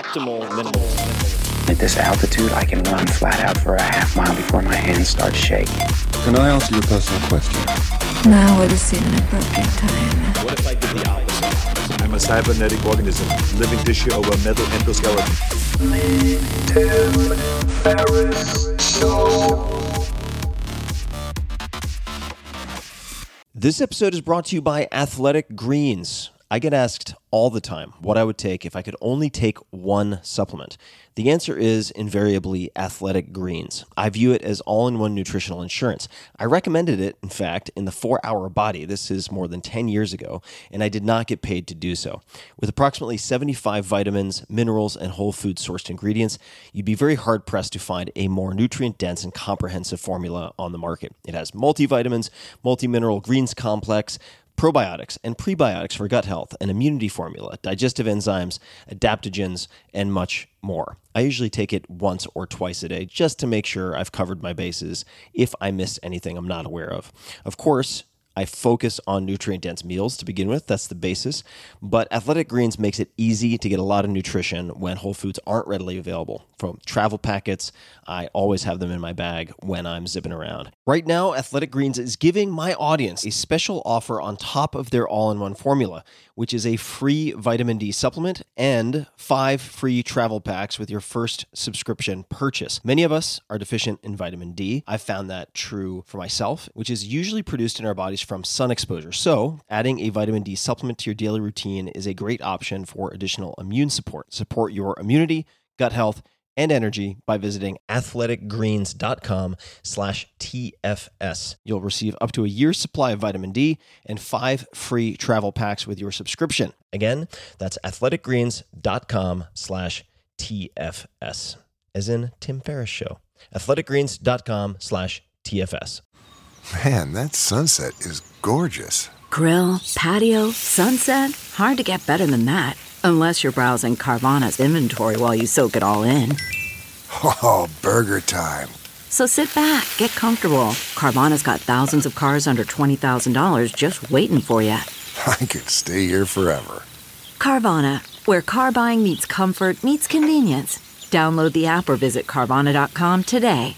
optimal minimalism. At this altitude, I can run flat out for a half mile before my hands start shaking. Can I ask you a personal question? Now would seem an appropriate time. What if I did the opposite? I'm a cybernetic organism, living tissue over a metal endoskeleton. Tim Ferriss Show. This episode is brought to you by Athletic Greens. I get asked all the time what I would take if I could only take one supplement. The answer is invariably Athletic Greens. I view it as all-in-one nutritional insurance. I recommended it, in fact, in the 4-Hour Body. This is more than 10 years ago, and I did not get paid to do so. With approximately 75 vitamins, minerals, and whole food-sourced ingredients, you'd be very hard-pressed to find a more nutrient-dense and comprehensive formula on the market. It has multivitamins, multi-mineral greens complex, probiotics and prebiotics for gut health, an immunity formula, digestive enzymes, adaptogens, and much more. I usually take it once or twice a day just to make sure I've covered my bases if I missed anything I'm not aware of. Of course, I focus on nutrient-dense meals to begin with. That's the basis. But Athletic Greens makes it easy to get a lot of nutrition when whole foods aren't readily available. From travel packets, I always have them in my bag when I'm zipping around. Right now, Athletic Greens is giving my audience a special offer on top of their all-in-one formula, which is a free vitamin D supplement and 5 free travel packs with your first subscription purchase. Many of us are deficient in vitamin D. I've found that true for myself, which is usually produced in our bodies from sun exposure. So adding a vitamin D supplement to your daily routine is a great option for additional immune support. Support your immunity, gut health, and energy by visiting athleticgreens.com/TFS. You'll receive up to a year's supply of vitamin D and 5 free travel packs with your subscription. Again, that's athleticgreens.com/TFS, as in Tim Ferriss Show. athleticgreens.com/TFS. Man, that sunset is gorgeous. Grill, patio, sunset. Hard to get better than that. Unless you're browsing Carvana's inventory while you soak it all in. Oh, burger time. So sit back, get comfortable. Carvana's got thousands of cars under $20,000 just waiting for you. I could stay here forever. Carvana, where car buying meets comfort meets convenience. Download the app or visit Carvana.com today.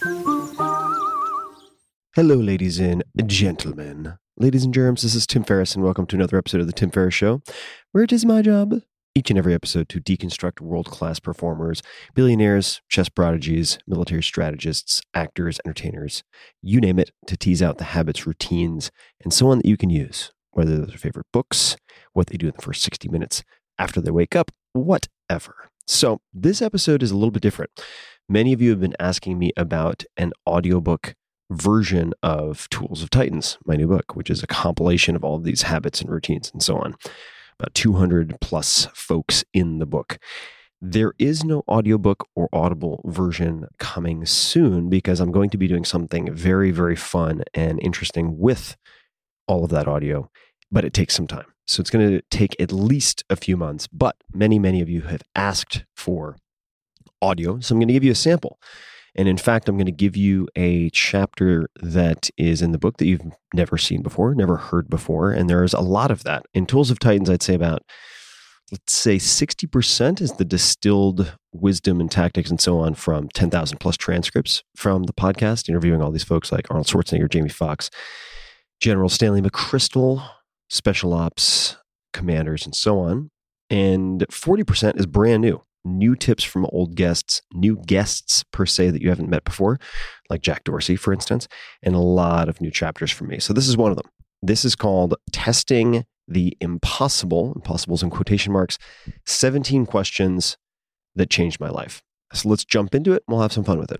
Hello, ladies and gentlemen. Ladies and germs, this is Tim Ferriss, and welcome to another episode of The Tim Ferriss Show, where it is my job, each and every episode, to deconstruct world-class performers, billionaires, chess prodigies, military strategists, actors, entertainers, you name it, to tease out the habits, routines, and so on that you can use, whether those are favorite books, what they do in the first 60 minutes after they wake up, whatever. So this episode is a little bit different. Many of you have been asking me about an audiobook version of Tools of Titans, my new book, which is a compilation of all of these habits and routines and so on. About 200 plus folks in the book. There is no audiobook or Audible version coming soon because I'm going to be doing something very, very fun and interesting with all of that audio, but it takes some time. So it's going to take at least a few months, but many, many of you have asked for audio, so I'm going to give you a sample. And in fact, I'm going to give you a chapter that is in the book that you've never seen before, never heard before. And there's a lot of that. In Tools of Titans, I'd say about, let's say 60% is the distilled wisdom and tactics and so on from 10,000 plus transcripts from the podcast, interviewing all these folks like Arnold Schwarzenegger, Jamie Foxx, General Stanley McChrystal, special ops commanders, and so on. And 40% is brand new. New tips from old guests, new guests per se that you haven't met before, like Jack Dorsey, for instance, and a lot of new chapters from me. So this is one of them. This is called Testing the Impossible, impossibles in quotation marks, 17 questions that changed my life. So let's jump into it and we'll have some fun with it.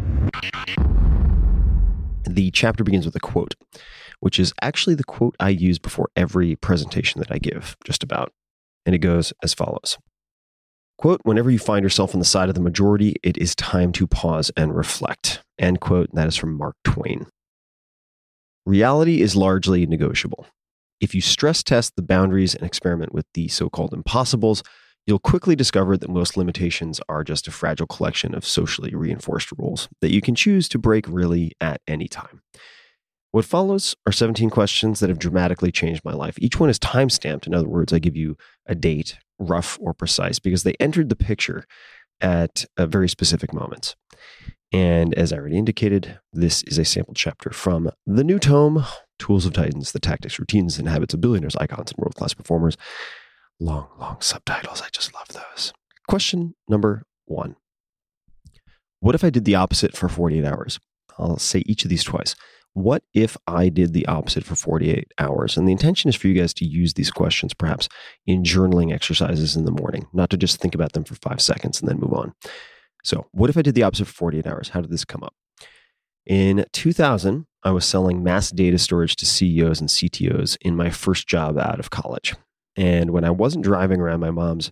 The chapter begins with a quote, which is actually the quote I use before every presentation that I give, just about. And it goes as follows. Quote, whenever you find yourself on the side of the majority, it is time to pause and reflect. End quote. That is from Mark Twain. Reality is largely negotiable. If you stress test the boundaries and experiment with the so-called impossibles, you'll quickly discover that most limitations are just a fragile collection of socially reinforced rules that you can choose to break really at any time. What follows are 17 questions that have dramatically changed my life. Each one is time-stamped. In other words, I give you a date rough or precise because they entered the picture at very specific moments. And as I already indicated, this is a sample chapter from the new tome, Tools of Titans, the Tactics, Routines, and Habits of Billionaires, Icons, and World-Class Performers. Long, long subtitles. I just love those. Question number 1. What if I did the opposite for 48 hours? I'll say each of these twice. What if I did the opposite for 48 hours? And the intention is for you guys to use these questions perhaps in journaling exercises in the morning, not to just think about them for 5 seconds and then move on. So what if I did the opposite for 48 hours? How did this come up? In 2000, I was selling mass data storage to CEOs and CTOs in my first job out of college. And when I wasn't driving around my mom's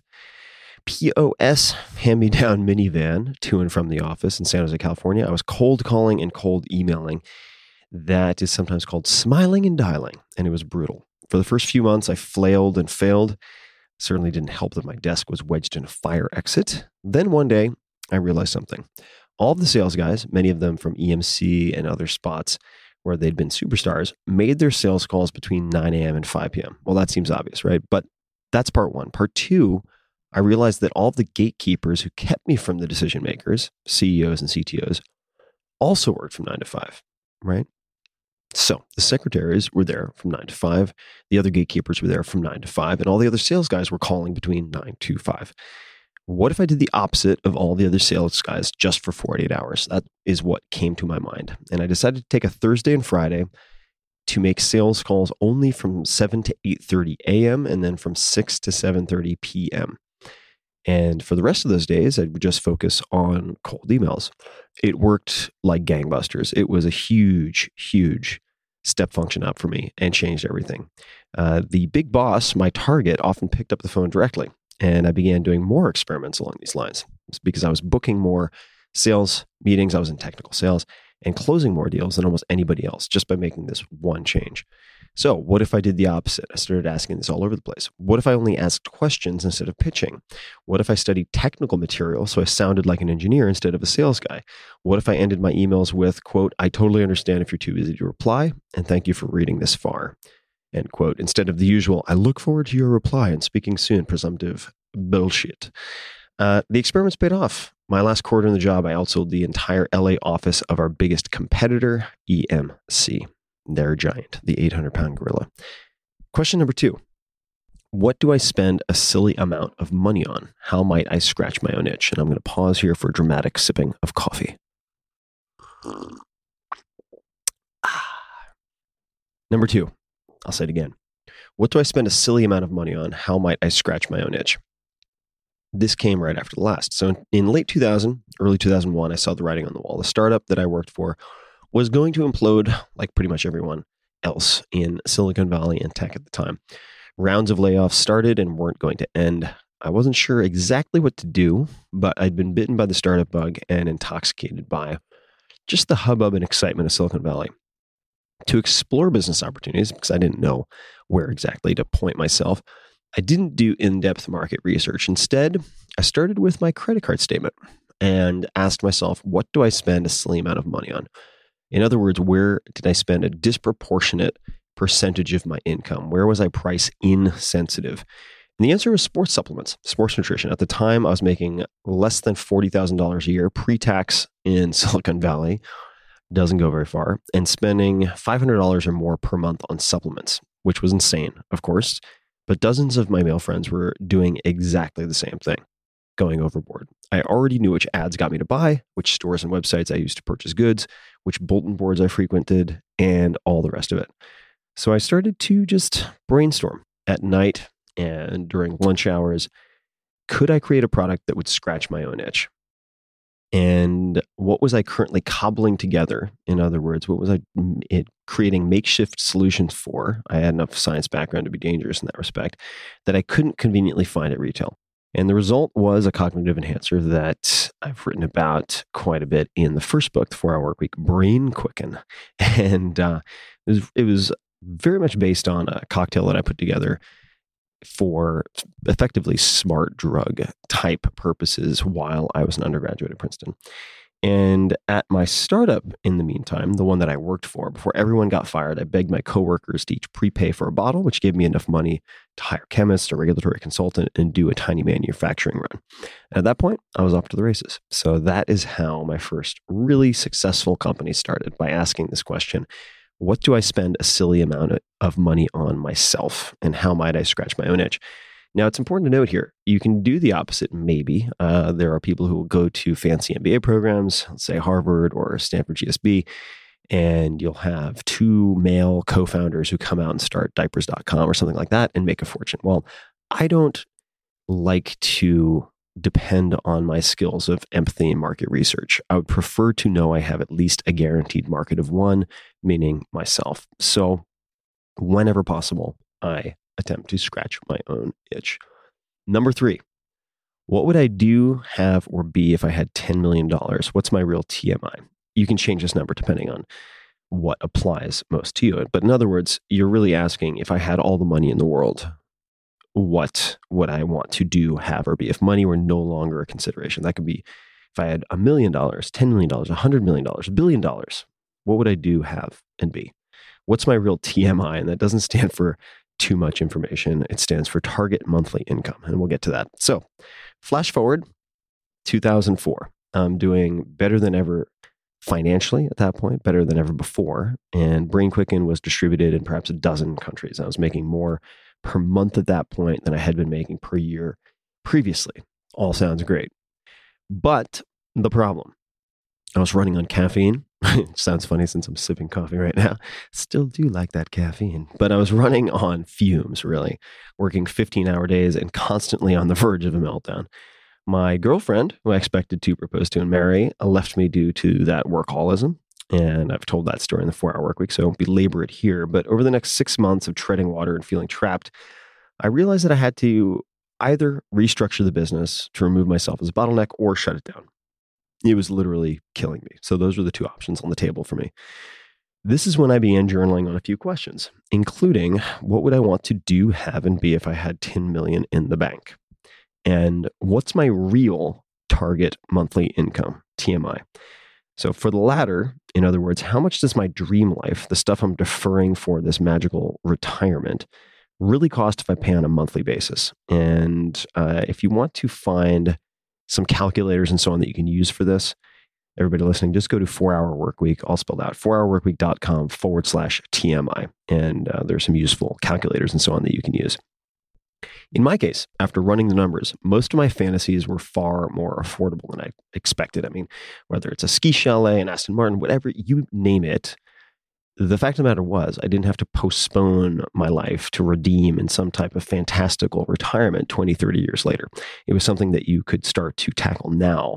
POS hand-me-down minivan to and from the office in San Jose, California, I was cold calling and cold emailing. That is sometimes called smiling and dialing, and it was brutal. For the first few months, I flailed and failed. Certainly didn't help that my desk was wedged in a fire exit. Then one day, I realized something. All of the sales guys, many of them from EMC and other spots where they'd been superstars, made their sales calls between 9 a.m. and 5 p.m. Well, that seems obvious, right? But that's part 1. Part 2, I realized that all of the gatekeepers who kept me from the decision makers, CEOs and CTOs, also worked from 9 to 5, right? So the secretaries were there from 9 to 5. The other gatekeepers were there from 9 to 5. And all the other sales guys were calling between 9 to 5. What if I did the opposite of all the other sales guys just for 48 hours? That is what came to my mind. And I decided to take a Thursday and Friday to make sales calls only from 7 to 8:30 a.m. and then from 6 to 7:30 p.m. And for the rest of those days, I would just focus on cold emails. It worked like gangbusters. It was a huge, huge step function up for me and changed everything. The big boss, my target, often picked up the phone directly. And I began doing more experiments along these lines. It's because I was booking more sales meetings. I was in technical sales and closing more deals than almost anybody else just by making this one change. So what if I did the opposite? I started asking this all over the place. What if I only asked questions instead of pitching? What if I studied technical material so I sounded like an engineer instead of a sales guy? What if I ended my emails with, quote, "I totally understand if you're too busy to reply, and thank you for reading this far," end quote, instead of the usual, "I look forward to your reply and speaking soon," presumptive bullshit. The experiments paid off. My last quarter in the job, I outsold the entire LA office of our biggest competitor, EMC. They're giant, the 800-pound gorilla. Question number 2. What do I spend a silly amount of money on? How might I scratch my own itch? And I'm going to pause here for a dramatic sipping of coffee. Number 2, I'll say it again. What do I spend a silly amount of money on? How might I scratch my own itch? This came right after the last. So in late 2000, early 2001, I saw the writing on the wall. The startup that I worked for was going to implode like pretty much everyone else in Silicon Valley and tech at the time. Rounds of layoffs started and weren't going to end. I wasn't sure exactly what to do, but I'd been bitten by the startup bug and intoxicated by just the hubbub and excitement of Silicon Valley. To explore business opportunities, because I didn't know where exactly to point myself, I didn't do in-depth market research. Instead, I started with my credit card statement and asked myself, what do I spend a silly amount of money on? In other words, where did I spend a disproportionate percentage of my income? Where was I price insensitive? And the answer was sports supplements, sports nutrition. At the time, I was making less than $40,000 a year pre-tax in Silicon Valley. Doesn't go very far. And spending $500 or more per month on supplements, which was insane, of course. But dozens of my male friends were doing exactly the same thing, going overboard. I already knew which ads got me to buy, which stores and websites I used to purchase goods, which bulletin boards I frequented, and all the rest of it. So I started to just brainstorm at night and during lunch hours. Could I create a product that would scratch my own itch? And what was I currently cobbling together? In other words, what was I creating makeshift solutions for? I had enough science background to be dangerous in that respect that I couldn't conveniently find at retail. And the result was a cognitive enhancer that I've written about quite a bit in the first book, The 4-Hour Workweek, Brain Quicken. And it was very much based on a cocktail that I put together for effectively smart drug type purposes while I was an undergraduate at Princeton. And at my startup, in the meantime, the one that I worked for, before everyone got fired, I begged my coworkers to each prepay for a bottle, which gave me enough money to hire chemists, a regulatory consultant, and do a tiny manufacturing run. And at that point, I was off to the races. So that is how my first really successful company started, by asking this question: what do I spend a silly amount of money on myself, and how might I scratch my own itch? Now, it's important to note here, you can do the opposite, maybe. There are people who will go to fancy MBA programs, let's say Harvard or Stanford GSB, and you'll have two male co-founders who come out and start diapers.com or something like that and make a fortune. Well, I don't like to depend on my skills of empathy and market research. I would prefer to know I have at least a guaranteed market of one, meaning myself. So whenever possible, I attempt to scratch my own itch. Number 3, what would I do, have, or be if I had $10 million? What's my real TMI? You can change this number depending on what applies most to you. But in other words, you're really asking, if I had all the money in the world, what would I want to do, have, or be if money were no longer a consideration? That could be if I had $1 million, $10 million, $100 million, $1 billion, what would I do, have, and be? What's my real TMI? And that doesn't stand for too much information. It stands for target monthly income. And we'll get to that. So flash forward 2004. I'm doing better than ever financially at that point, better than ever before. And Brain Quicken was distributed in perhaps a dozen countries. I was making more per month at that point than I had been making per year previously. All sounds great. But the problem, I was running on caffeine. It sounds funny since I'm sipping coffee right now. Still do like that caffeine. But I was running on fumes, really, working 15-hour days and constantly on the verge of a meltdown. My girlfriend, who I expected to propose to and marry, left me due to that workaholism. And I've told that story in the 4-Hour Workweek, so I won't belabor it here. But over the next 6 months of treading water and feeling trapped, I realized that I had to either restructure the business to remove myself as a bottleneck or shut it down. It was literally killing me. So those were the two options on the table for me. This is when I began journaling on a few questions, including what would I want to do, have, and be if I had 10 million in the bank? And what's my real target monthly income, TMI? So for the latter, in other words, how much does my dream life, the stuff I'm deferring for this magical retirement, really cost if I pay on a monthly basis? And if you want to find some calculators and so on that you can use for this, everybody listening, just go to 4-Hour Workweek, all spelled out, 4hourworkweek.com/TMI. And there's some useful calculators and so on that you can use. In my case, after running the numbers, most of my fantasies were far more affordable than I expected. I mean, whether it's a ski chalet, an Aston Martin, whatever, you name it, the fact of the matter was I didn't have to postpone my life to redeem in some type of fantastical retirement 20, 30 years later. It was something that you could start to tackle now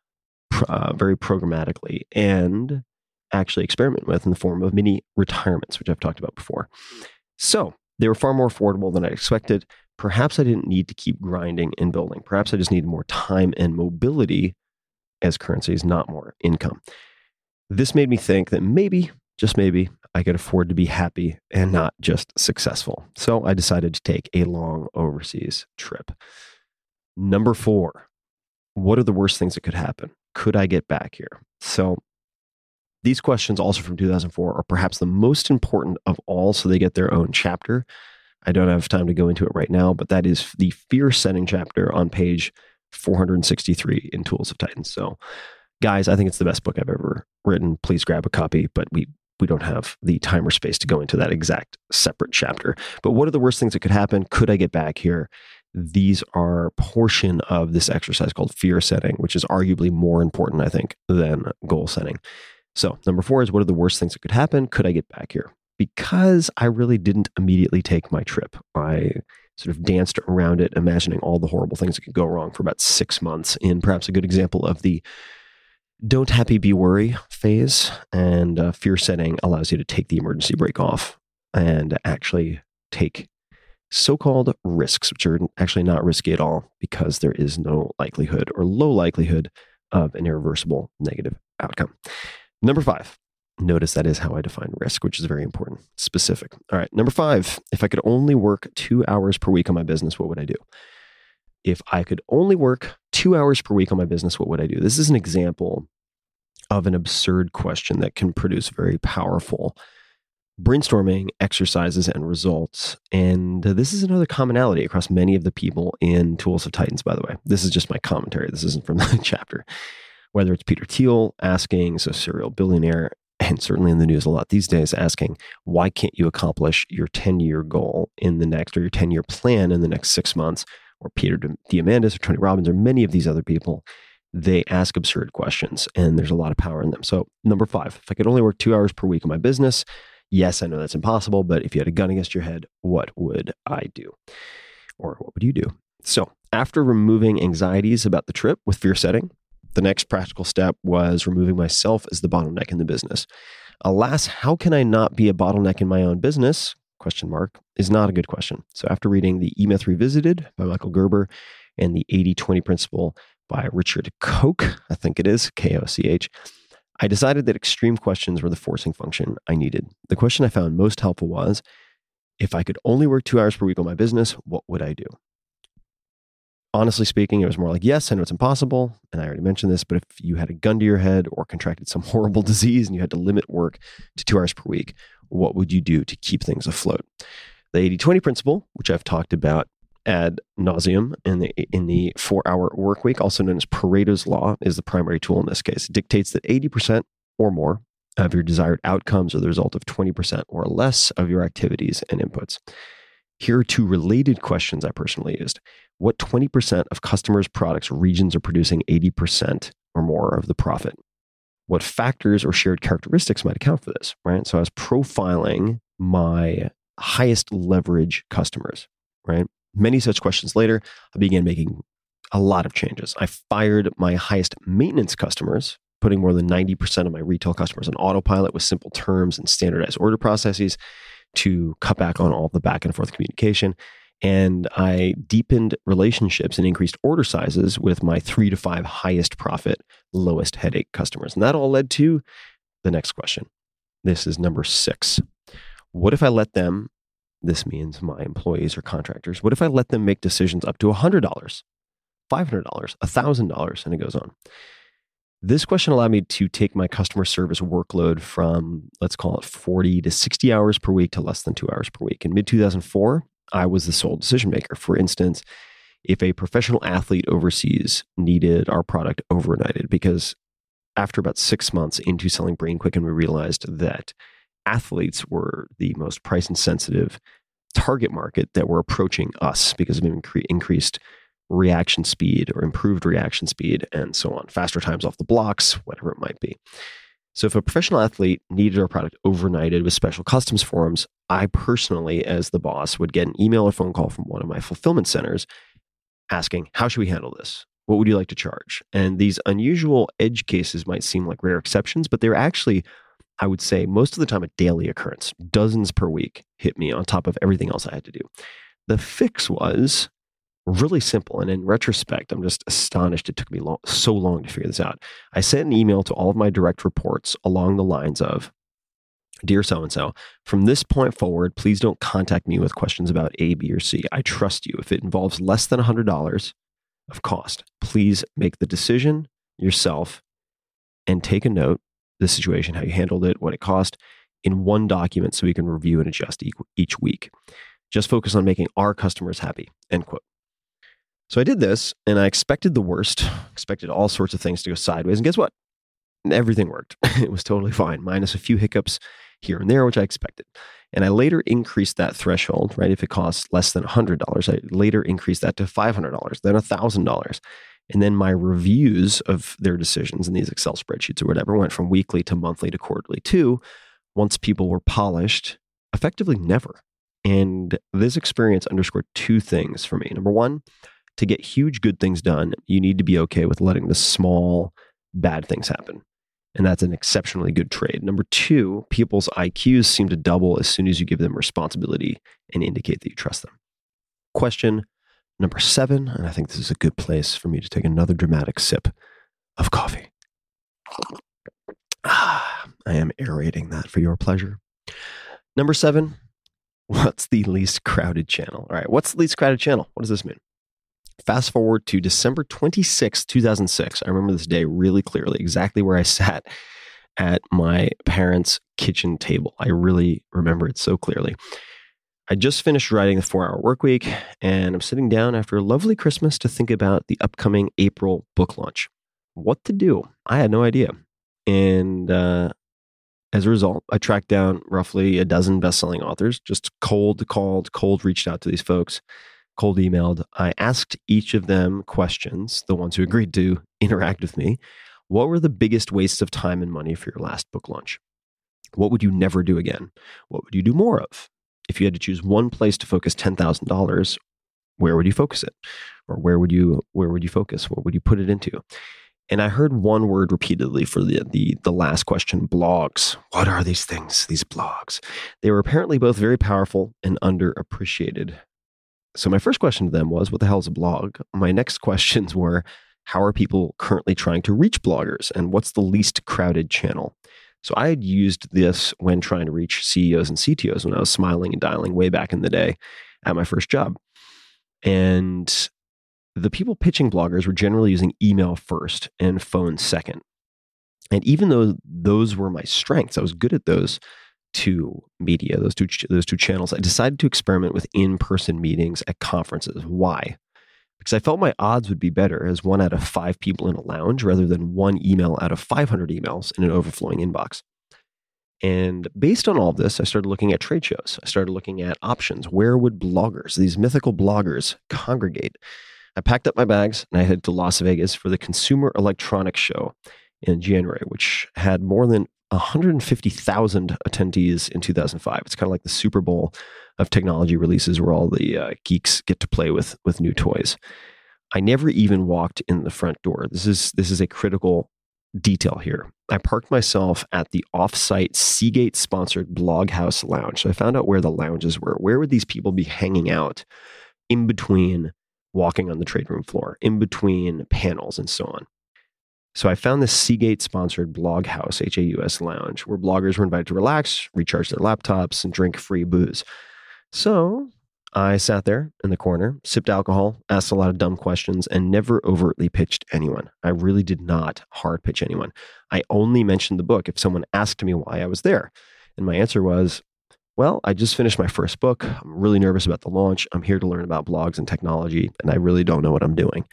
very programmatically and actually experiment with in the form of mini retirements, which I've talked about before. So they were far more affordable than I expected. Perhaps I didn't need to keep grinding and building. Perhaps I just needed more time and mobility as currencies, not more income. This made me think that maybe, just maybe, I could afford to be happy and not just successful. So I decided to take a long overseas trip. Number 4, what are the worst things that could happen? Could I get back here? So these questions, also from 2004, are perhaps the most important of all, so they get their own chapter. I don't have time to go into it right now, but that is the fear setting chapter on page 463 in Tools of Titans. So guys, I think it's the best book I've ever written. Please grab a copy, but we don't have the time or space to go into that exact separate chapter. But what are the worst things that could happen? Could I get back here? These are portion of this exercise called fear setting, which is arguably more important, I think, than goal setting. So number 4 is, what are the worst things that could happen? Could I get back here? Because I really didn't immediately take my trip. I sort of danced around it, imagining all the horrible things that could go wrong for about 6 months, in perhaps a good example of the don't happy, be worry phase. And fear setting allows you to take the emergency brake off and actually take so-called risks, which are actually not risky at all, because there is no likelihood or low likelihood of an irreversible negative outcome. Number 5. Notice that is how I define risk, which is very important, specific. All right. Number 5, if I could only work 2 hours per week on my business, what would I do? If I could only work 2 hours per week on my business, what would I do? This is an example of an absurd question that can produce very powerful brainstorming exercises and results. And this is another commonality across many of the people in Tools of Titans, by the way. This is just my commentary. This isn't from the chapter. Whether it's Peter Thiel asking, so serial billionaire, and certainly in the news a lot these days, asking, why can't you accomplish your 10-year goal in the next, or your 10-year plan in the next 6 months? Or Peter Diamandis or Tony Robbins or many of these other people, they ask absurd questions, and there's a lot of power in them. So number 5, if I could only work 2 hours per week in my business, yes, I know that's impossible, but if you had a gun against your head, what would I do? Or what would you do? So after removing anxieties about the trip with fear setting, the next practical step was removing myself as the bottleneck in the business. Alas, how can I not be a bottleneck in my own business? Question mark is not a good question. So after reading the E-Myth Revisited by Michael Gerber and the 80-20 Principle by Richard Koch, I think it is, Koch, I decided that extreme questions were the forcing function I needed. The question I found most helpful was, if I could only work 2 hours per week on my business, what would I do? Honestly speaking, it was more like, yes, I know it's impossible, and I already mentioned this, but if you had a gun to your head or contracted some horrible disease and you had to limit work to 2 hours per week, what would you do to keep things afloat? The 80-20 principle, which I've talked about ad nauseum in the 4-hour work week, also known as Pareto's Law, is the primary tool in this case. It dictates that 80% or more of your desired outcomes are the result of 20% or less of your activities and inputs. Here are 2 related questions I personally used. What 20% of customers' products or regions are producing 80% or more of the profit? What factors or shared characteristics might account for this, right? So I was profiling my highest leverage customers, right? Many such questions later, I began making a lot of changes. I fired my highest maintenance customers, putting more than 90% of my retail customers on autopilot with simple terms and standardized order processes to cut back on all the back and forth communication. And I deepened relationships and increased order sizes with my 3 to 5 highest profit, lowest headache customers. And that all led to the next question. This is number 6. What if I let them, this means my employees or contractors, what if I let them make decisions up to $100, $500, $1,000, and it goes on. This question allowed me to take my customer service workload from, let's call it 40 to 60 hours per week to less than 2 hours per week. In mid-2004, I was the sole decision maker. For instance, if a professional athlete overseas needed our product overnighted, because after about 6 months into selling BrainQuicken, we realized that athletes were the most price insensitive target market that were approaching us because of increased reaction speed or improved reaction speed and so on, faster times off the blocks, whatever it might be. So if a professional athlete needed our product overnighted with special customs forms, I personally, as the boss, would get an email or phone call from one of my fulfillment centers asking, how should we handle this? What would you like to charge? And these unusual edge cases might seem like rare exceptions, but they're actually, I would say, most of the time a daily occurrence. Dozens per week hit me on top of everything else I had to do. The fix was really simple. And in retrospect, I'm just astonished it took me so long to figure this out. I sent an email to all of my direct reports along the lines of, Dear so-and-so, from this point forward, please don't contact me with questions about A, B, or C. I trust you. If it involves less than $100 of cost, please make the decision yourself and take a note, the situation, how you handled it, what it cost, in one document so we can review and adjust each week. Just focus on making our customers happy, end quote. So I did this, and I expected the worst, expected all sorts of things to go sideways, and guess what? Everything worked. It was totally fine, minus a few hiccups here and there, which I expected. And I later increased that threshold, right? If it costs less than $100, I later increased that to $500, then $1,000. And then my reviews of their decisions in these Excel spreadsheets or whatever went from weekly to monthly to quarterly to, once people were polished, effectively never. And this experience underscored 2 things for me. Number 1, to get huge good things done, you need to be okay with letting the small bad things happen. And that's an exceptionally good trade. Number 2, people's IQs seem to double as soon as you give them responsibility and indicate that you trust them. Question number 7, and I think this is a good place for me to take another dramatic sip of coffee. I am aerating that for your pleasure. Number 7, what's the least crowded channel? All right, what's the least crowded channel? What does this mean? Fast forward to December 26, 2006. I remember this day really clearly, exactly where I sat at my parents' kitchen table. I really remember it so clearly. I just finished writing the 4-Hour Workweek, and I'm sitting down after a lovely Christmas to think about the upcoming April book launch. What to do? I had no idea. And as a result, I tracked down roughly a dozen best-selling authors, just cold reached out to these folks, cold emailed. I asked each of them questions, the ones who agreed to interact with me. What were the biggest wastes of time and money for your last book launch? What would you never do again? What would you do more of? If you had to choose one place to focus $10,000, where would you focus it? Or where would you focus? What would you put it into? And I heard one word repeatedly for the last question: blogs. What are these things? These blogs. They were apparently both very powerful and underappreciated. So my first question to them was, what the hell is a blog? My next questions were, how are people currently trying to reach bloggers? And what's the least crowded channel? So I had used this when trying to reach CEOs and CTOs when I was smiling and dialing way back in the day at my first job. And the people pitching bloggers were generally using email first and phone second. And even though those were my strengths, I was good at those two media, those two channels, I decided to experiment with in-person meetings at conferences. Why? Because I felt my odds would be better as 1 out of 5 people in a lounge rather than 1 email out of 500 emails in an overflowing inbox. And based on all of this, I started looking at trade shows. I started looking at options. Where would bloggers, these mythical bloggers, congregate? I packed up my bags and I headed to Las Vegas for the Consumer Electronics Show in January, which had more than 150,000 attendees in 2005. It's kind of like the Super Bowl of technology releases where all the geeks get to play with new toys. I never even walked in the front door. This is a critical detail here. I parked myself at the off-site Seagate-sponsored Bloghouse Lounge. So I found out where the lounges were. Where would these people be hanging out in between walking on the trade room floor, in between panels and so on? So I found this Seagate-sponsored Bloghouse, HAUS lounge, where bloggers were invited to relax, recharge their laptops, and drink free booze. So I sat there in the corner, sipped alcohol, asked a lot of dumb questions, and never overtly pitched anyone. I really did not hard pitch anyone. I only mentioned the book if someone asked me why I was there. And my answer was, well, I just finished my first book. I'm really nervous about the launch. I'm here to learn about blogs and technology, and I really don't know what I'm doing.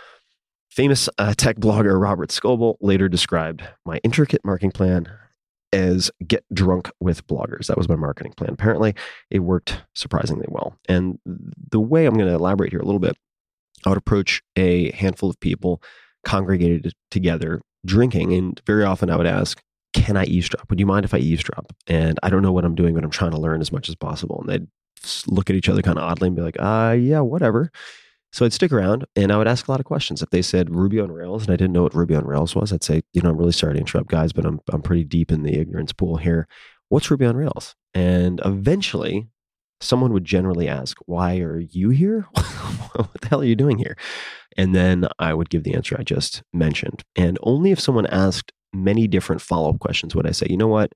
Famous tech blogger Robert Scoble later described my intricate marketing plan as get drunk with bloggers. That was my marketing plan. Apparently, it worked surprisingly well. And the way I'm going to elaborate here a little bit, I would approach a handful of people congregated together drinking, and very often I would ask, can I eavesdrop? Would you mind if I eavesdrop? And I don't know what I'm doing, but I'm trying to learn as much as possible. And they'd look at each other kind of oddly and be like, yeah, whatever. So I'd stick around and I would ask a lot of questions. If they said Ruby on Rails and I didn't know what Ruby on Rails was, I'd say, I'm really sorry to interrupt, guys, but I'm pretty deep in the ignorance pool here. What's Ruby on Rails? And eventually someone would generally ask, why are you here? What the hell are you doing here? And then I would give the answer I just mentioned. And only if someone asked many different follow-up questions would I say, you know what?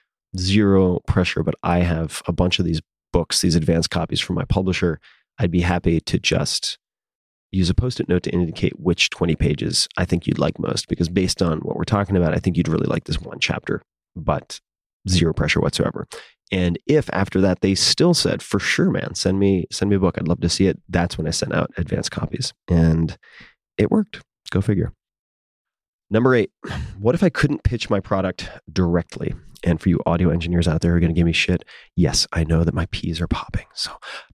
Zero pressure, but I have a bunch of these books, these advanced copies from my publisher. I'd be happy to just use a Post-it note to indicate which 20 pages I think you'd like most, because based on what we're talking about, I think you'd really like this one chapter, but zero pressure whatsoever. And if after that they still said, for sure, man, send me a book, I'd love to see it, that's when I sent out advanced copies. And it worked. Go figure. Number 8, what if I couldn't pitch my product directly? And for you audio engineers out there who are going to give me shit, yes, I know that my peas are popping. So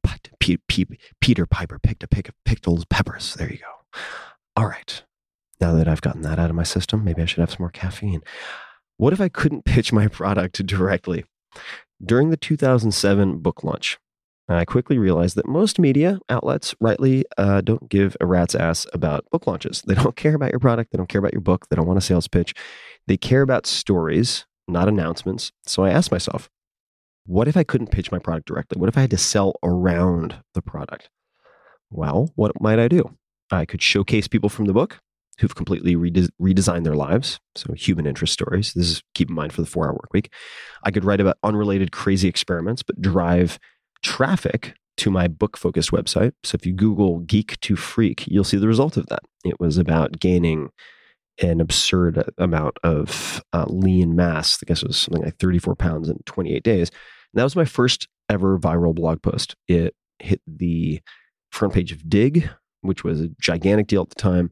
Peter Piper picked those peppers. There you go. All right. Now that I've gotten that out of my system, maybe I should have some more caffeine. What if I couldn't pitch my product directly? During the 2007 book launch, I quickly realized that most media outlets rightly don't give a rat's ass about book launches. They don't care about your product. They don't care about your book. They don't want a sales pitch. They care about stories, not announcements. So I asked myself, what if I couldn't pitch my product directly? What if I had to sell around the product? Well, what might I do? I could showcase people from the book who've completely redesigned their lives. So human interest stories. This is, keep in mind, for the 4-Hour Workweek. I could write about unrelated crazy experiments, but drive traffic to my book-focused website. So if you Google Geek to Freak, you'll see the result of that. It was about gaining an absurd amount of lean mass. I guess it was something like 34 pounds in 28 days. And that was my first ever viral blog post. It hit the front page of Dig, which was a gigantic deal at the time.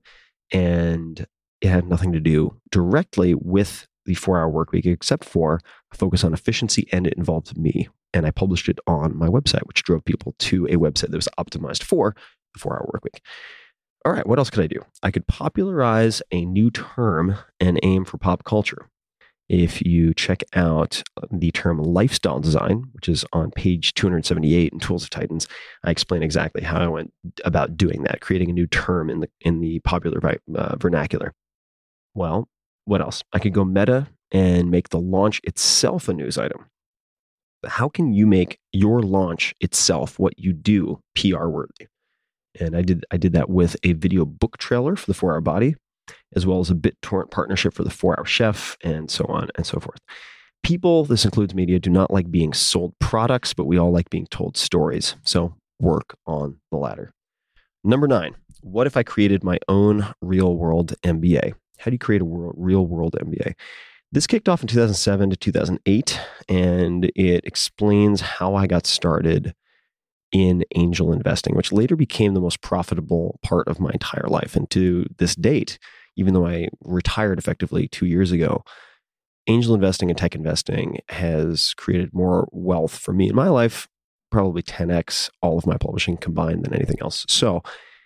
And it had nothing to do directly with the 4-Hour Workweek, except for a focus on efficiency, and it involved me. And I published it on my website, which drove people to a website that was optimized for the 4-Hour Workweek. All right, what else could I do? I could popularize a new term and aim for pop culture. If you check out the term lifestyle design, which is on page 278 in Tools of Titans, I explain exactly how I went about doing that, creating a new term in the popular vernacular. Well, what else? I could go meta and make the launch itself a news item. How can you make your launch itself, what you do, PR worthy? And I did that with a video book trailer for the 4-Hour Body, as well as a BitTorrent partnership for the 4-Hour Chef, and so on and so forth. People, this includes media, do not like being sold products, but we all like being told stories. So work on the latter. Number 9, what if I created my own real-world MBA? How do you create a real-world MBA? This kicked off in 2007 to 2008, and it explains how I got started in angel investing, which later became the most profitable part of my entire life. And to this date, even though I retired effectively 2 years ago, angel investing and tech investing has created more wealth for me in my life, probably 10x all of my publishing combined than anything else. So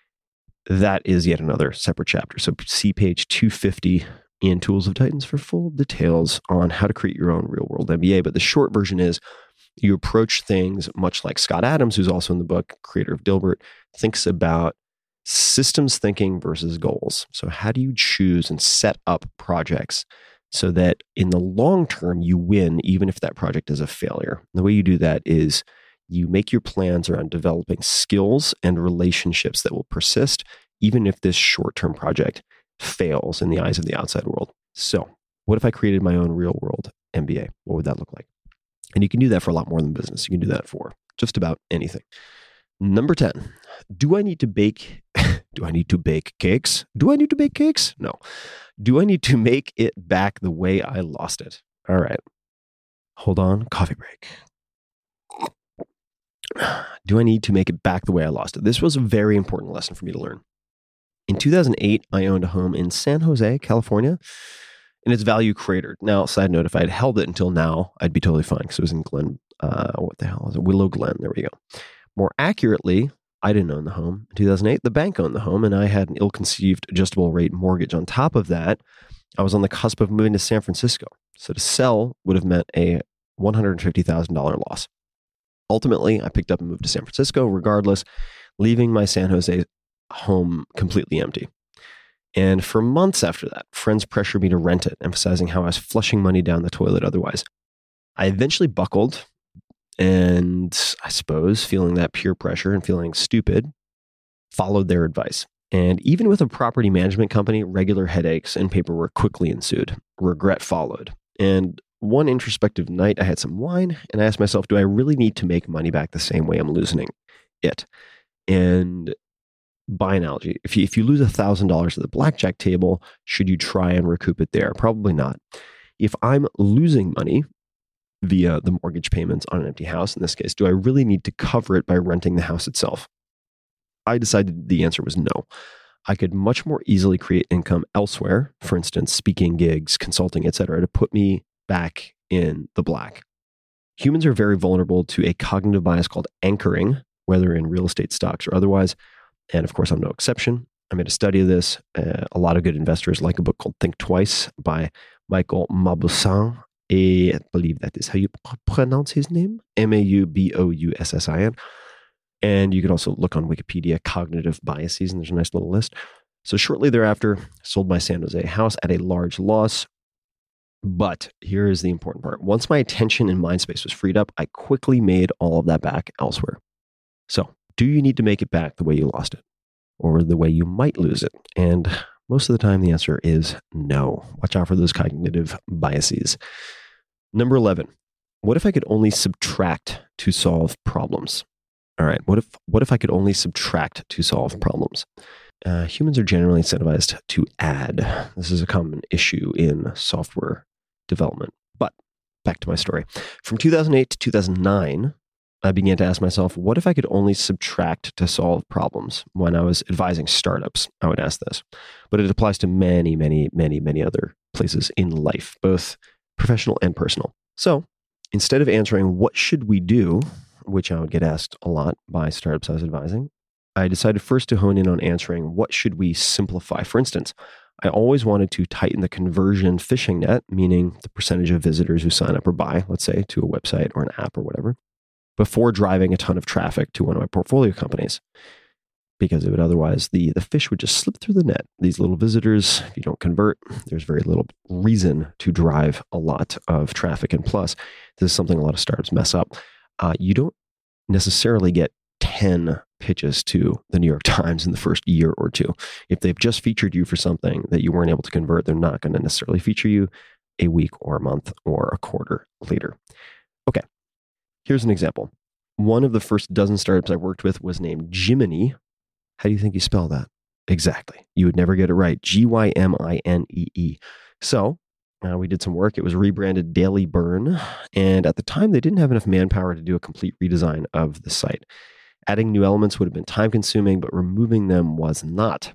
that is yet another separate chapter. So see page 250 in Tools of Titans for full details on how to create your own real world MBA. But the short version is you approach things much like Scott Adams, who's also in the book, creator of Dilbert, thinks about systems thinking versus goals. So how do you choose and set up projects so that in the long term you win, even if that project is a failure? And the way you do that is you make your plans around developing skills and relationships that will persist, even if this short-term project fails in the eyes of the outside world. So what if I created my own real world MBA? What would that look like? And you can do that for a lot more than business. You can do that for just about anything. Number 10, do I need to bake? Do I need to bake cakes? Do I need to bake cakes? No. Do I need to make it back the way I lost it? All right. Hold on. Coffee break. Do I need to make it back the way I lost it? This was a very important lesson for me to learn. In 2008, I owned a home in San Jose, California, and it's value cratered. Now, side note, if I had held it until now, I'd be totally fine because it was in what the hell was it? Willow Glen. There we go. More accurately, I didn't own the home. In 2008, the bank owned the home, and I had an ill-conceived adjustable rate mortgage. On top of that, I was on the cusp of moving to San Francisco. So to sell would have meant a $150,000 loss. Ultimately, I picked up and moved to San Francisco regardless, leaving my San Jose home completely empty. And for months after that, friends pressured me to rent it, emphasizing how I was flushing money down the toilet otherwise. I eventually buckled, and I suppose feeling that peer pressure and feeling stupid, followed their advice. And even with a property management company, regular headaches and paperwork quickly ensued. Regret followed. And one introspective night, I had some wine, and I asked myself, do I really need to make money back the same way I'm losing it? And by analogy, if you lose $1,000 at the blackjack table, should you try and recoup it there? Probably not. If I'm losing money via the mortgage payments on an empty house, in this case, do I really need to cover it by renting the house itself? I decided the answer was no. I could much more easily create income elsewhere, for instance, speaking gigs, consulting, etc., to put me back in the black. Humans are very vulnerable to a cognitive bias called anchoring, whether in real estate, stocks, or otherwise. And of course, I'm no exception. I made a study of this. A lot of good investors like a book called Think Twice by Michael Mauboussin. I believe that is how you pronounce his name. Mauboussin. And you can also look on Wikipedia, cognitive biases, and there's a nice little list. So shortly thereafter, sold my San Jose house at a large loss. But here is the important part. Once my attention and mind space was freed up, I quickly made all of that back elsewhere. So do you need to make it back the way you lost it or the way you might lose it? And most of the time, the answer is no. Watch out for those cognitive biases. Number 11, what if I could only subtract to solve problems? All right, what if I could only subtract to solve problems? Humans are generally incentivized to add. This is a common issue in software development. But back to my story. From 2008 to 2009, I began to ask myself, what if I could only subtract to solve problems? When I was advising startups, I would ask this. But it applies to many, many, many, many other places in life, both professional and personal. So instead of answering, what should we do, which I would get asked a lot by startups I was advising, I decided first to hone in on answering, what should we simplify? For instance, I always wanted to tighten the conversion fishing net, meaning the percentage of visitors who sign up or buy, let's say, to a website or an app or whatever, before driving a ton of traffic to one of my portfolio companies. Because it would otherwise, the fish would just slip through the net. These little visitors, if you don't convert, there's very little reason to drive a lot of traffic. And plus, this is something a lot of startups mess up. You don't necessarily get 10 pitches to the New York Times in the first year or two. If they've just featured you for something that you weren't able to convert, they're not going to necessarily feature you a week or a month or a quarter later. Okay, here's an example. One of the first dozen startups I worked with was named Jiminy. How do you think you spell that? Exactly. You would never get it right. Gyminee. So we did some work. It was rebranded Daily Burn. And at the time, they didn't have enough manpower to do a complete redesign of the site. Adding new elements would have been time consuming, but removing them was not.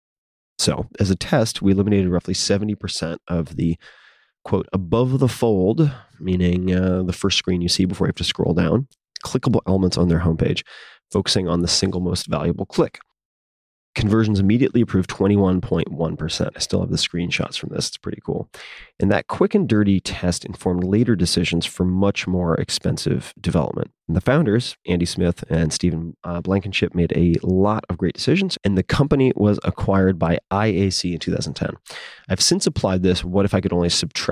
So as a test, we eliminated roughly 70% of the, quote, above the fold, meaning the first screen you see before you have to scroll down, clickable elements on their homepage, focusing on the single most valuable click. Conversions immediately improved 21.1%. I still have the screenshots from this. It's pretty cool. And that quick and dirty test informed later decisions for much more expensive development. And the founders, Andy Smith and Stephen Blankenship, made a lot of great decisions, and the company was acquired by IAC in 2010. I've since applied this, what if I could only subtract ...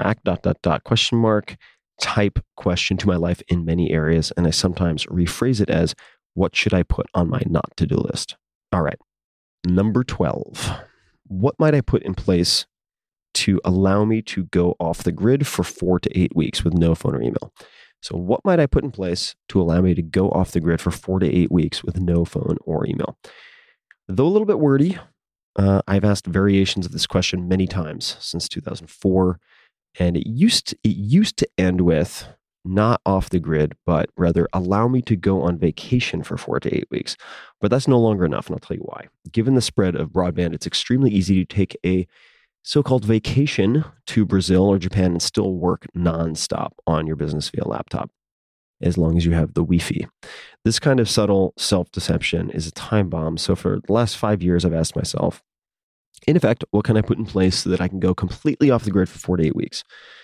type question to my life in many areas, and I sometimes rephrase it as, what should I put on my not to-do list? All right. Number 12, what might I put in place to allow me to go off the grid for 4 to 8 weeks with no phone or email? So what might I put in place to allow me to go off the grid for 4 to 8 weeks with no phone or email? Though a little bit wordy, I've asked variations of this question many times since 2004, and it used to end with not off the grid, but rather allow me to go on vacation for 4 to 8 weeks. But that's no longer enough, and I'll tell you why. Given the spread of broadband, it's extremely easy to take a so-called vacation to Brazil or Japan and still work nonstop on your business via laptop, as long as you have the Wi-Fi. This kind of subtle self-deception is a time bomb. So for the last 5 years, I've asked myself, in effect, what can I put in place so that I can go completely off the grid for 4 to 8 weeks?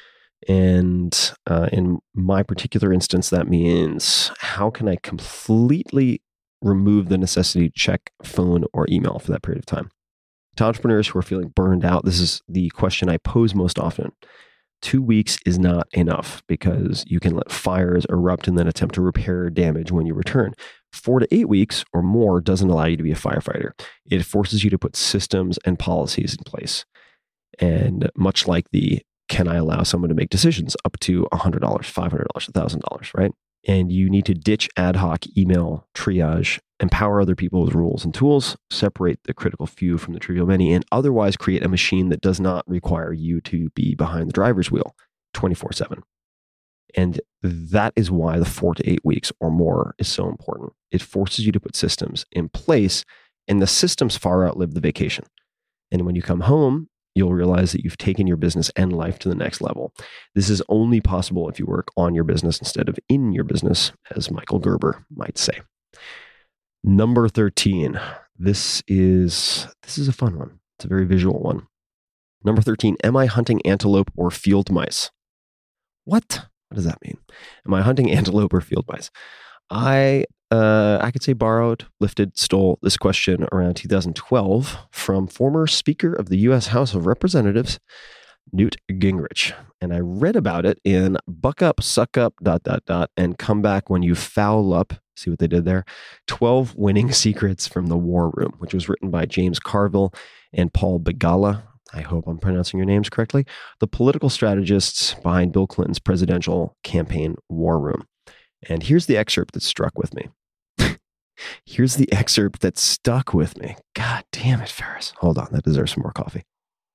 And in my particular instance, that means how can I completely remove the necessity to check phone or email for that period of time? To entrepreneurs who are feeling burned out, this is the question I pose most often. 2 weeks is not enough because you can let fires erupt and then attempt to repair damage when you return. 4 to 8 weeks or more doesn't allow you to be a firefighter. It forces you to put systems and policies in place. And much like the can I allow someone to make decisions up to $100, $500, $1,000, right? And you need to ditch ad hoc email triage, empower other people with rules and tools, separate the critical few from the trivial many, and otherwise create a machine that does not require you to be behind the driver's wheel 24/7. And that is why the 4 to 8 weeks or more is so important. It forces you to put systems in place, and the systems far outlive the vacation. And when you come home, you'll realize that you've taken your business and life to the next level. This is only possible if you work on your business instead of in your business, as Michael Gerber might say. Number 13. This is a fun one. It's a very visual one. Number 13. Am I hunting antelope or field mice? What? What does that mean? Am I hunting antelope or field mice? I could say borrowed, lifted, stole this question around 2012 from former Speaker of the U.S. House of Representatives, Newt Gingrich. And I read about it in Buck Up, Suck Up, ... and Come Back When You Foul Up. See what they did there? 12 Winning Secrets from the War Room, which was written by James Carville and Paul Begala. I hope I'm pronouncing your names correctly. The political strategists behind Bill Clinton's presidential campaign war room. And here's the excerpt that struck with me. Here's the excerpt that stuck with me. God damn it, Ferris. Hold on, that deserves some more coffee.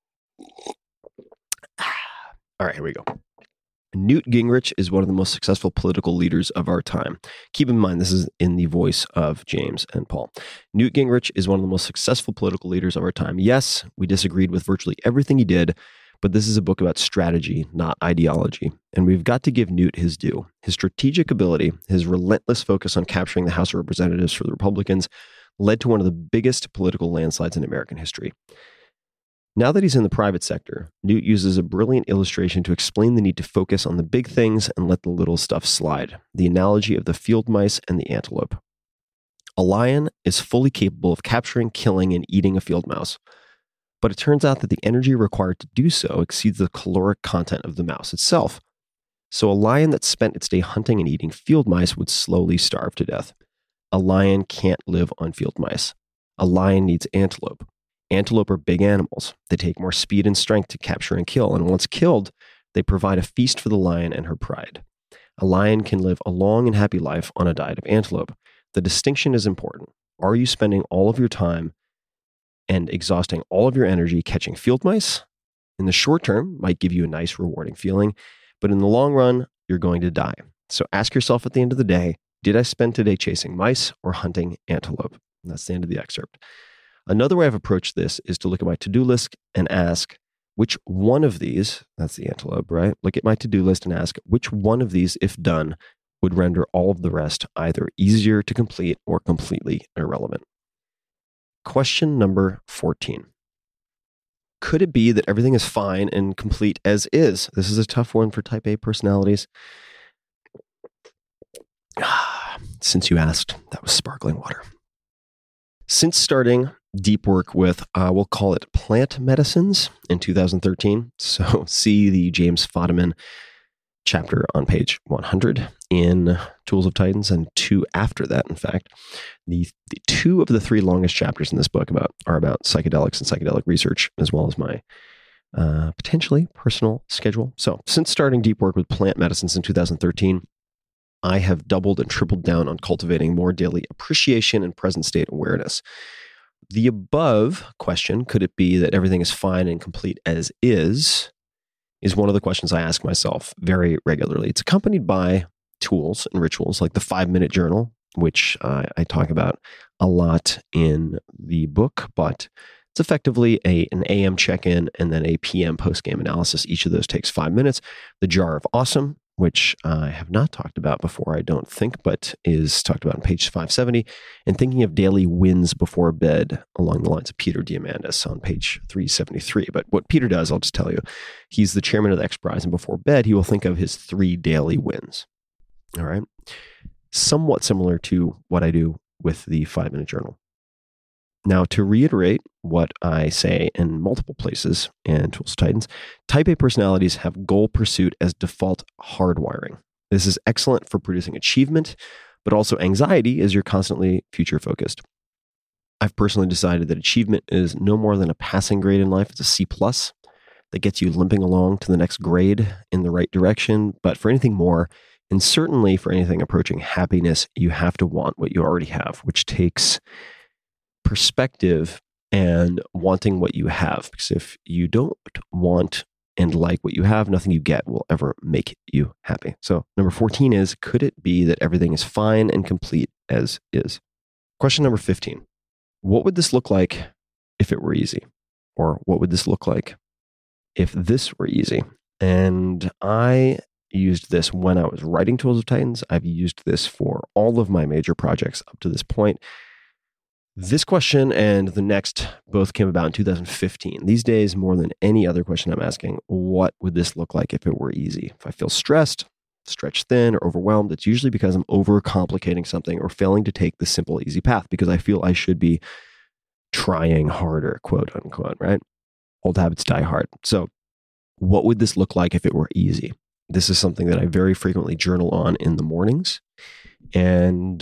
All right, here we go. Newt Gingrich is one of the most successful political leaders of our time. Keep in mind, this is in the voice of James and Paul. Newt Gingrich is one of the most successful political leaders of our time. Yes, we disagreed with virtually everything he did, but this is a book about strategy, not ideology. And we've got to give Newt his due. His strategic ability, his relentless focus on capturing the House of Representatives for the Republicans led to one of the biggest political landslides in American history. Now that he's in the private sector, Newt uses a brilliant illustration to explain the need to focus on the big things and let the little stuff slide. The analogy of the field mice and the antelope. A lion is fully capable of capturing, killing, and eating a field mouse. But it turns out that the energy required to do so exceeds the caloric content of the mouse itself. So a lion that spent its day hunting and eating field mice would slowly starve to death. A lion can't live on field mice. A lion needs antelope. Antelope are big animals. They take more speed and strength to capture and kill, and once killed, they provide a feast for the lion and her pride. A lion can live a long and happy life on a diet of antelope. The distinction is important. Are you spending all of your time and exhausting all of your energy catching field mice? In the short term, might give you a nice, rewarding feeling, but in the long run, you're going to die. So ask yourself at the end of the day, did I spend today chasing mice or hunting antelope? And that's the end of the excerpt. Another way I've approached this is to look at my to-do list and ask which one of these, that's the antelope, right? Look at my to-do list and ask which one of these, if done, would render all of the rest either easier to complete or completely irrelevant. Question number 14. Could it be that everything is fine and complete as is? This is a tough one for type A personalities. Since you asked, that was sparkling water. Since starting deep work with, we'll call it plant medicines in 2013. So see the James Fadiman chapter on page 100 in Tools of Titans, and two after that, in fact. The two of the three longest chapters in this book are about psychedelics and psychedelic research, as well as my potentially personal schedule. So since starting deep work with plant medicines in 2013, I have doubled and tripled down on cultivating more daily appreciation and present state awareness. The above question, could it be that everything is fine and complete as is one of the questions I ask myself very regularly. It's accompanied by tools and rituals like the 5-minute journal, which I talk about a lot in the book, but it's effectively an AM check-in and then a PM post-game analysis. Each of those takes 5 minutes. The Jar of Awesome, which I have not talked about before, I don't think, but is talked about on page 570, and thinking of daily wins before bed along the lines of Peter Diamandis on page 373. But what Peter does, I'll just tell you, he's the chairman of the X Prize, and before bed, he will think of his 3 daily wins. All right. Somewhat similar to what I do with the 5-minute journal. Now, to reiterate what I say in multiple places in Tools of Titans, type A personalities have goal pursuit as default hardwiring. This is excellent for producing achievement, but also anxiety as you're constantly future focused. I've personally decided that achievement is no more than a passing grade in life. It's a C+ that gets you limping along to the next grade in the right direction. But for anything more, and certainly for anything approaching happiness, you have to want what you already have, which takes perspective and wanting what you have. Because if you don't want and like what you have, nothing you get will ever make you happy. So number 14 is, could it be that everything is fine and complete as is? Question number 15. What would this look like if it were easy? Or what would this look like if this were easy? And I used this when I was writing Tools of Titans. I've used this for all of my major projects up to this point. This question and the next both came about in 2015. These days, more than any other question I'm asking, what would this look like if it were easy? If I feel stressed, stretched thin, or overwhelmed, it's usually because I'm overcomplicating something or failing to take the simple, easy path because I feel I should be trying harder, quote unquote, right? Old habits die hard. So what would this look like if it were easy? This is something that I very frequently journal on in the mornings. And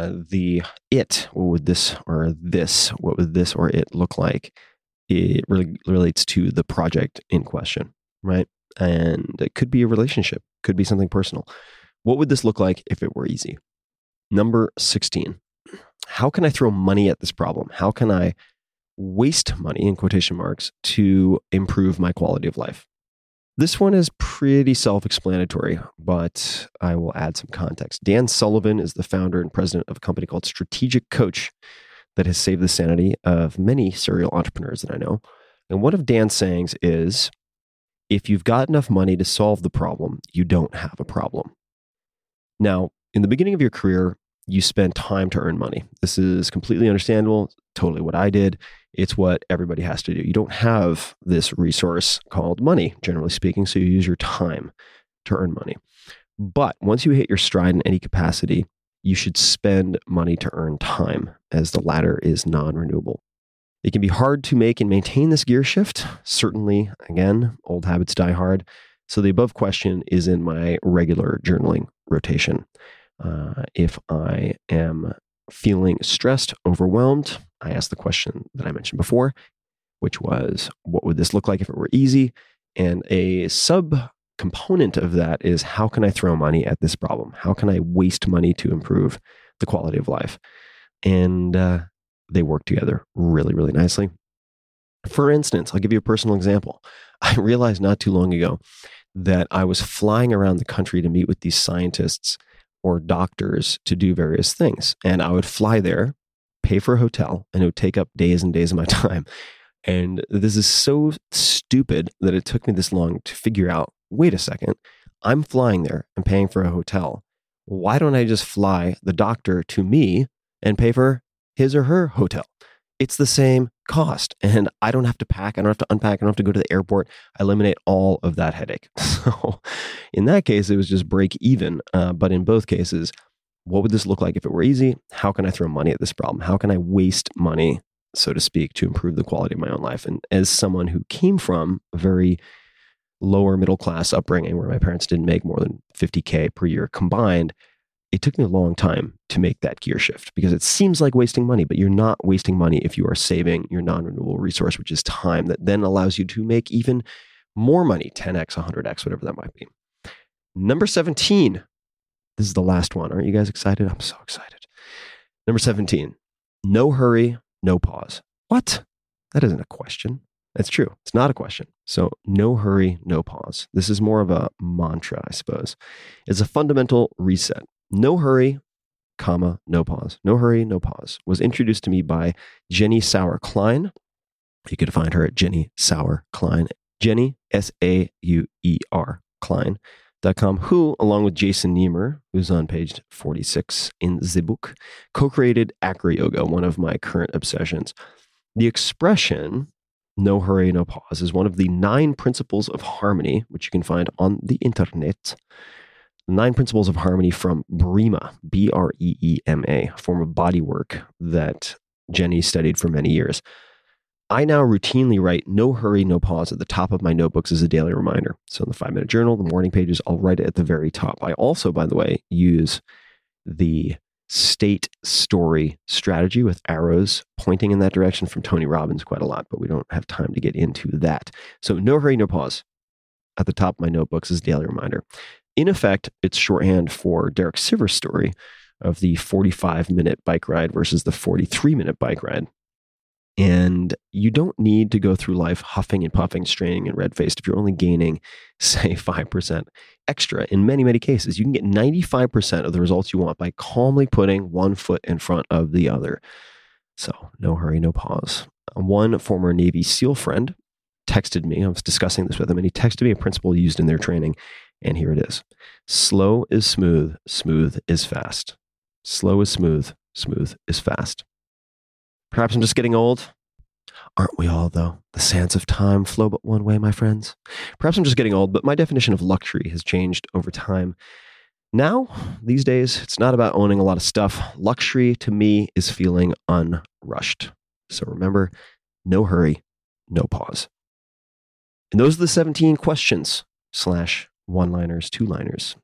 what would this or it look like? It really relates to the project in question, right? And it could be a relationship, could be something personal. What would this look like if it were easy? Number 16. how can I throw money at this problem? How can I waste money, in quotation marks, to improve my quality of life? This one is pretty self-explanatory, but I will add some context. Dan Sullivan is the founder and president of a company called Strategic Coach that has saved the sanity of many serial entrepreneurs that I know. And one of Dan's sayings is, if you've got enough money to solve the problem, you don't have a problem. Now, in the beginning of your career, you spend time to earn money. This is completely understandable, totally what I did. It's what everybody has to do. You don't have this resource called money, generally speaking, so you use your time to earn money. But once you hit your stride in any capacity, you should spend money to earn time, as the latter is non-renewable. It can be hard to make and maintain this gear shift. Certainly, again, old habits die hard. So the above question is in my regular journaling rotation. If I am feeling stressed, overwhelmed, I ask the question that I mentioned before, which was, what would this look like if it were easy? And a sub-component of that is, how can I throw money at this problem? How can I waste money to improve the quality of life? And they work together really, really nicely. For instance, I'll give you a personal example. I realized not too long ago that I was flying around the country to meet with these scientists or doctors to do various things. And I would fly there, pay for a hotel, and it would take up days and days of my time. And this is so stupid that it took me this long to figure out, wait a second, I'm flying there and paying for a hotel. Why don't I just fly the doctor to me and pay for his or her hotel? It's the same cost, and I don't have to pack, I don't have to unpack, I don't have to go to the airport. I eliminate all of that headache. So in that case, it was just break even. But in both cases, what would this look like if it were easy? How can I throw money at this problem? How can I waste money, so to speak, to improve the quality of my own life? And as someone who came from a very lower middle class upbringing where my parents didn't make more than $50K per year combined, it took me a long time to make that gear shift, because it seems like wasting money, but you're not wasting money if you are saving your non-renewable resource, which is time, that then allows you to make even more money, 10x, 100x, whatever that might be. Number 17. This is the last one. Aren't you guys excited? I'm so excited. Number 17. No hurry, no pause. What? That isn't a question. That's true. It's not a question. So no hurry, no pause. This is more of a mantra, I suppose. It's a fundamental reset. No hurry, comma, no pause. No hurry, no pause was introduced to me by Jenny Sauer Klein. You can find her at Jenny Sauer Klein. Jenny, S-A-U-E-R, Klein.com, who, along with Jason Niemer, who's on page 46 in the book, co-created Acro Yoga, one of my current obsessions. The expression, no hurry, no pause, is one of the 9 principles of harmony, which you can find on the internet. 9 principles of harmony from Breema, B-R-E-E-M-A, a form of body work that Jenny studied for many years. I now routinely write no hurry, no pause at the top of my notebooks as a daily reminder. So in the 5-minute journal, the morning pages, I'll write it at the very top. I also, by the way, use the state story strategy with arrows pointing in that direction from Tony Robbins quite a lot, but we don't have time to get into that. So no hurry, no pause at the top of my notebooks as a daily reminder. In effect, it's shorthand for Derek Sivers' story of the 45-minute bike ride versus the 43-minute bike ride. And you don't need to go through life huffing and puffing, straining and red-faced if you're only gaining, say, 5% extra. In many, many cases, you can get 95% of the results you want by calmly putting one foot in front of the other. So no hurry, no pause. One former Navy SEAL friend texted me. I was discussing this with him, and he texted me a principle used in their training. And here it is. Slow is smooth, smooth is fast. Slow is smooth, smooth is fast. Perhaps I'm just getting old. Aren't we all, though? The sands of time flow but one way, my friends. Perhaps I'm just getting old, but my definition of luxury has changed over time. Now, these days, it's not about owning a lot of stuff. Luxury, to me, is feeling unrushed. So remember, no hurry, no pause. And those are the 17 questions / one-liners, two-liners.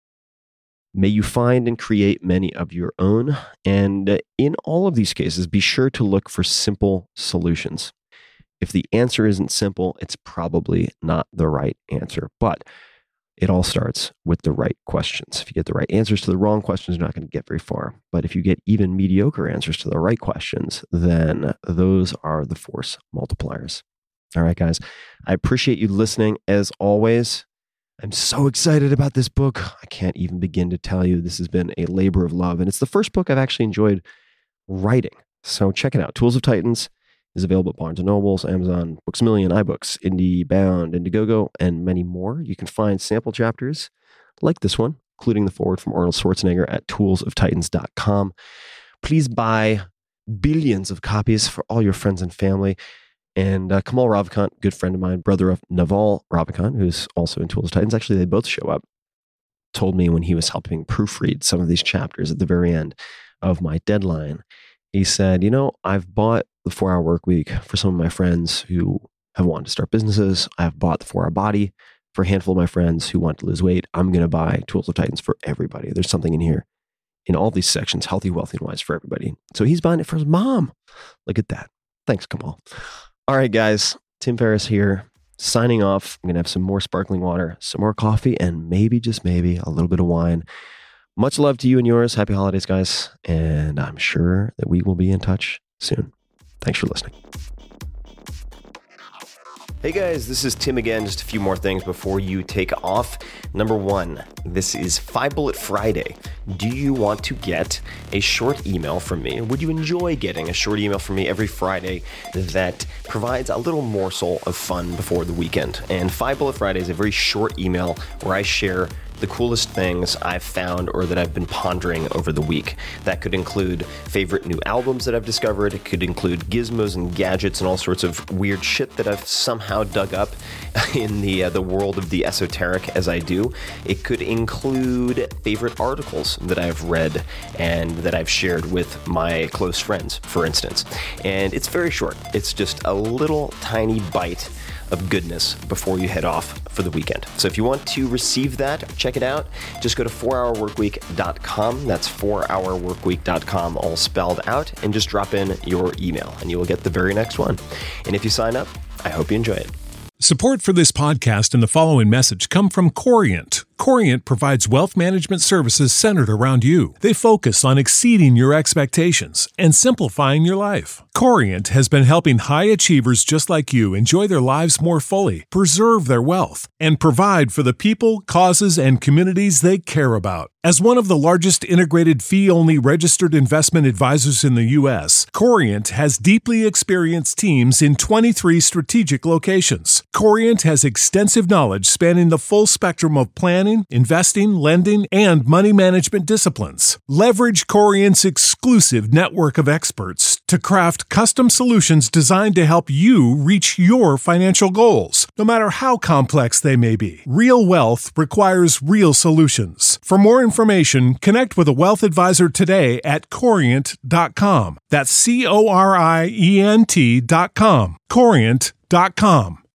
May you find and create many of your own. And in all of these cases, be sure to look for simple solutions. If the answer isn't simple, it's probably not the right answer. But it all starts with the right questions. If you get the right answers to the wrong questions, you're not going to get very far. But if you get even mediocre answers to the right questions, then those are the force multipliers. All right, guys, I appreciate you listening as always. I'm so excited about this book. I can't even begin to tell you. This has been a labor of love, and it's the first book I've actually enjoyed writing. So check it out. Tools of Titans is available at Barnes & Noble, Amazon, Books A Million, iBooks, IndieBound, Indiegogo, and many more. You can find sample chapters like this one, including the foreword from Arnold Schwarzenegger at toolsoftitans.com. Please buy billions of copies for all your friends and family. And Kamal Ravikant, good friend of mine, brother of Naval Ravikant, who's also in Tools of Titans. Actually, they both show up. Told me when he was helping proofread some of these chapters at the very end of my deadline, he said, I've bought the 4 Hour Work Week for some of my friends who have wanted to start businesses. I've bought the 4 Hour Body for a handful of my friends who want to lose weight. I'm going to buy Tools of Titans for everybody. There's something in here in all these sections, healthy, wealthy, and wise for everybody. So he's buying it for his mom. Look at that. Thanks, Kamal. All right, guys. Tim Ferriss here, signing off. I'm going to have some more sparkling water, some more coffee, and maybe, just maybe, a little bit of wine. Much love to you and yours. Happy holidays, guys. And I'm sure that we will be in touch soon. Thanks for listening. Hey guys, this is Tim again. Just a few more things before you take off. Number one, this is 5 Bullet Friday. Do you want to get a short email from me? Would you enjoy getting a short email from me every Friday that provides a little morsel of fun before the weekend? And 5 Bullet Friday is a very short email where I share the coolest things I've found or that I've been pondering over the week. That could include favorite new albums that I've discovered. It could include gizmos and gadgets and all sorts of weird shit that I've somehow dug up in the world of the esoteric as I do. It could include favorite articles that I've read and that I've shared with my close friends, for instance. And it's very short. It's just a little tiny bite of goodness before you head off for the weekend. So if you want to receive that, check it out. Just go to 4hourworkweek.com. That's 4hourworkweek.com, all spelled out, and just drop in your email and you will get the very next one. And if you sign up, I hope you enjoy it. Support for this podcast and the following message come from Corient. Corient provides wealth management services centered around you. They focus on exceeding your expectations and simplifying your life. Corient has been helping high achievers just like you enjoy their lives more fully, preserve their wealth, and provide for the people, causes, and communities they care about. As one of the largest integrated fee-only registered investment advisors in the U.S., Corient has deeply experienced teams in 23 strategic locations. Corient has extensive knowledge spanning the full spectrum of planning, investing, lending, and money management disciplines. Leverage Corient's exclusive network of experts to craft custom solutions designed to help you reach your financial goals, no matter how complex they may be. Real wealth requires real solutions. For more information, connect with a wealth advisor today at Corient.com. That's Corient.com. Corient.com.